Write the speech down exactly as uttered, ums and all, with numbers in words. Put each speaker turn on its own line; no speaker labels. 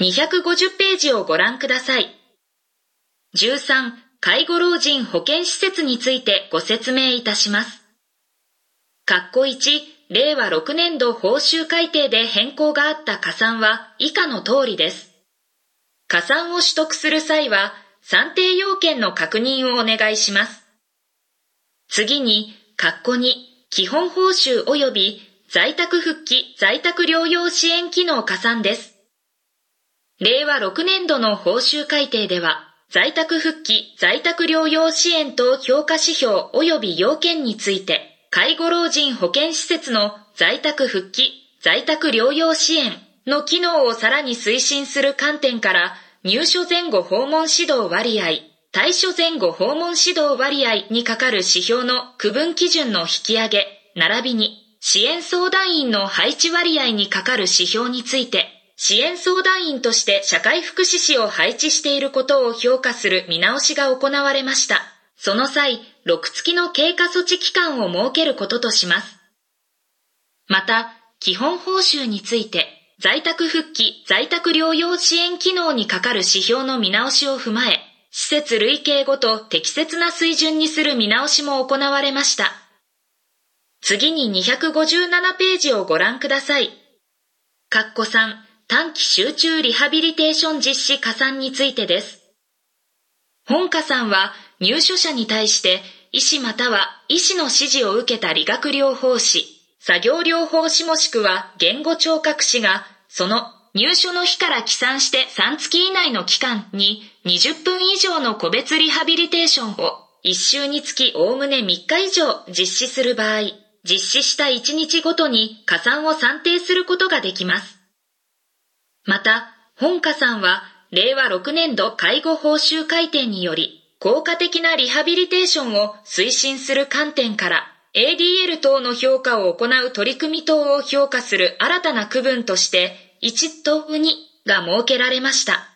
にひゃくごじゅうページをご覧ください。じゅうさん、介護老人保健施設についてご説明いたします。括弧いち、れいわろくねんど報酬改定で変更があった加算は以下の通りです。加算を取得する際は、算定要件の確認をお願いします。次に、括弧に、基本報酬及び在宅復帰在宅療養支援機能加算です。れいわろくねんどの報酬改定では、在宅復帰在宅療養支援等評価指標及び要件について、介護老人保健施設の在宅復帰在宅療養支援の機能をさらに推進する観点から、入所前後訪問指導割合、退所前後訪問指導割合にかかる指標の区分基準の引き上げ、並びに支援相談員の配置割合にかかる指標について、支援相談員として社会福祉士を配置していることを評価する見直しが行われました。その際、ろくつきの経過措置期間を設けることとします。また、基本報酬について、在宅復帰在宅療養支援機能にかかる指標の見直しを踏まえ、施設類型ごと適切な水準にする見直しも行われました。次ににひゃくごじゅうななページをご覧ください。括弧さん、短期集中リハビリテーション実施加算についてです。本加算は入所者に対して医師または医師の指示を受けた理学療法士、作業療法士もしくは言語聴覚士がその入所の日から起算してさんがつ以内の期間ににじゅっぷん以上の個別リハビリテーションをいっ週につきおおむねみっか以上実施する場合、実施したいちにちごとに加算を算定することができます。また、本加算はれいわろくねんど介護報酬改定により効果的なリハビリテーションを推進する観点から エーディーエル 等の評価を行う取り組み等を評価する新たな区分としていちとにが設けられました。